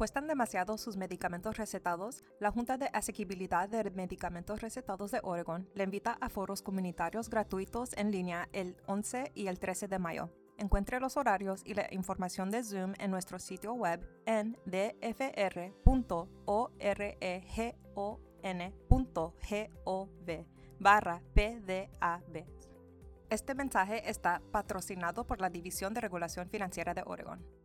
¿Cuestan demasiado sus medicamentos recetados? La Junta de Asequibilidad de Medicamentos Recetados de Oregon le invita a foros comunitarios gratuitos en línea el 11 y el 13 de mayo. Encuentre los horarios y la información de Zoom en nuestro sitio web en dfr.oregon.gov/PDAB. Este mensaje está patrocinado por la División de Regulación Financiera de Oregon.